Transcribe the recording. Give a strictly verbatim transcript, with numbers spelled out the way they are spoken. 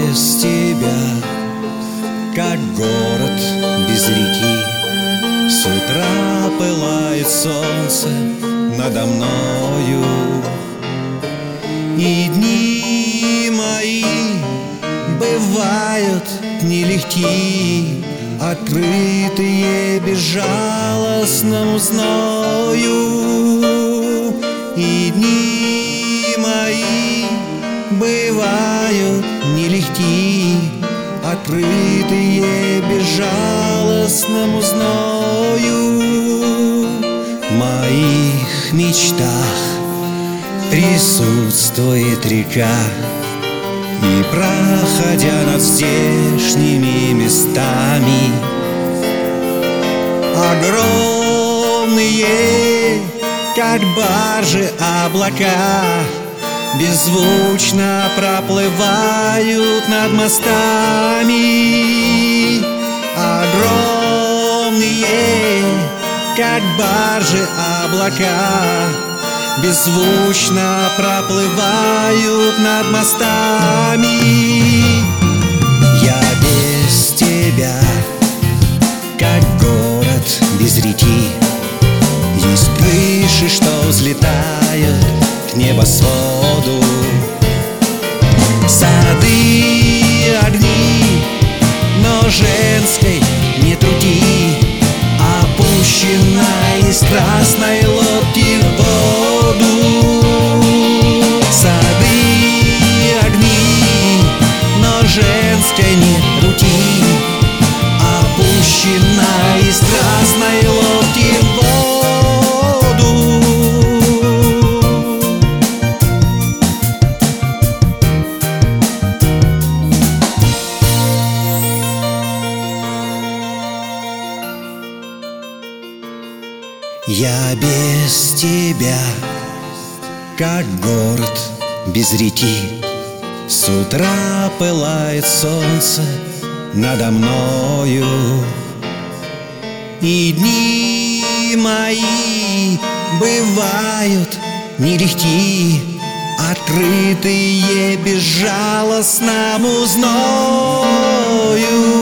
без тебя, как город без реки. С утра пылает солнце надо мною, и дни мои бывают нелегки, открытые безжалостному зною. И дни мои бывают нелегки, открытые безжалостному зною. В моих мечтах присутствует река, и, проходя над здешними местами, огромные, как баржи, облака беззвучно проплывают над мостами. Огромные, как баржи, облака беззвучно проплывают над мостами. Я без тебя, как город без реки. Есть крыши, что взлетают к небосводу, сады, огни, но женской не труди, опущена из красной лодки в воду. Сады, огни, но женской не труди, опущена из красной лодки в воду. Я без тебя, как город без реки. С утра пылает солнце надо мною, и дни мои бывают нелегки, открытые безжалостному зною.